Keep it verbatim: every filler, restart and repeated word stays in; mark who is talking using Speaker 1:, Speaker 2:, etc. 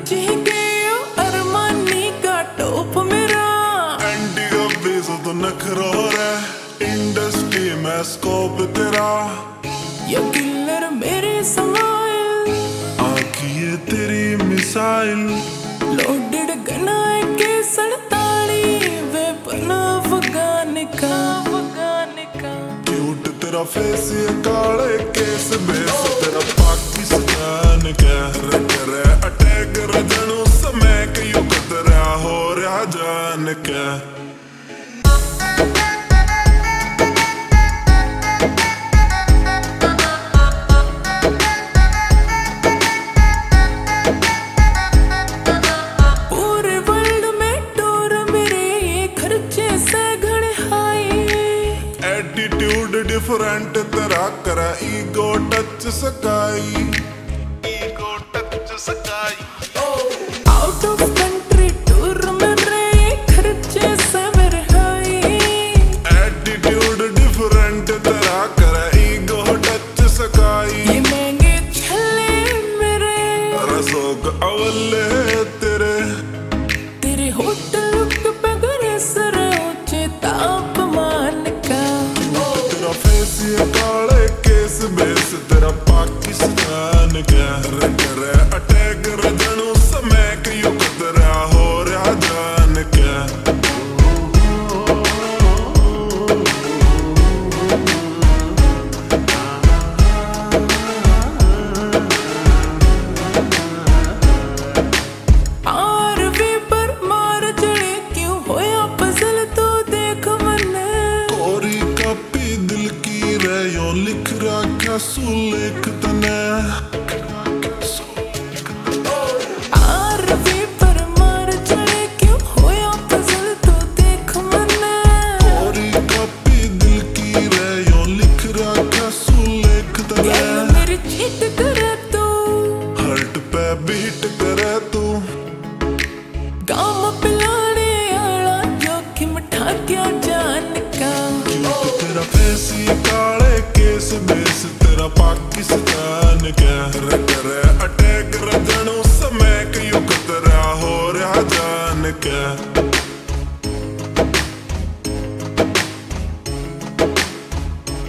Speaker 1: Armani का top मेरा
Speaker 2: anti का बेस तो नखरा रे इंडस्ट्री में स्कोप तेरा
Speaker 1: या किलर मेरे समाइल
Speaker 2: आखिए तेरी मिसाइल
Speaker 1: लोडेड गना के सड़ताली वे बना अफगान का अफगान का
Speaker 2: क्यूट तेरा फेस ये काले केस बेस तेरा पाकिस्तान का करे अटैक रजनों समय के युग तेरा हो रहा जान का एटीट्यूड डिफरेंट तेरा करा ईगो टच सकाई ईगो टच सकाई
Speaker 1: आउट ऑफ कंट्री टूर में रे खर्चे सवर हाई
Speaker 2: एटीट्यूड डिफरेंट तेरा करा ईगो टच सकाई
Speaker 1: ये महंगे छले मेरे
Speaker 2: रसोग अवले तेरे
Speaker 1: तेरे होटल लुक पे गरे सर ऊंचे तापमान का
Speaker 2: फेस ये काले केस बेस तेरा पाकिस्तान का करे अटैक रजनों समय के युग तेरा हो रहा जान का
Speaker 1: आरवी पर मार चढ़े क्यों होया पजल तो देख मने
Speaker 2: कोरी कापी दिल की रे यो लिख रखा सुलेख तने
Speaker 1: आरवी पर मार चढ़े क्यों होया पजल तो देख मने
Speaker 2: कोरी कापी दिल की रे यो लिख रखा सुलेख तने
Speaker 1: गैल मेरी चीट करे तू
Speaker 2: हर्ट पे बीट करे तू
Speaker 1: गाम पिलाने आला जोखिम ठाक्या जान का
Speaker 2: क्यूट तेरा फेस ये काले केस बेस तेरा पाकिस्तान का